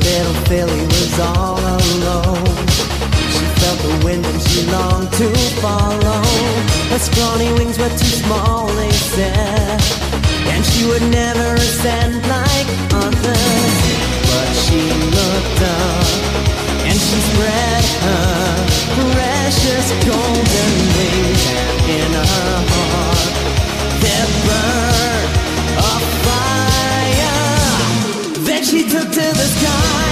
little filly was all alone. She felt the wind and she longed to follow. Her scrawny wings were too small, they said, and she would never ascend like others. But she looked up and she spread her precious golden wings, and in her heart there burned a fire that she took to the sky.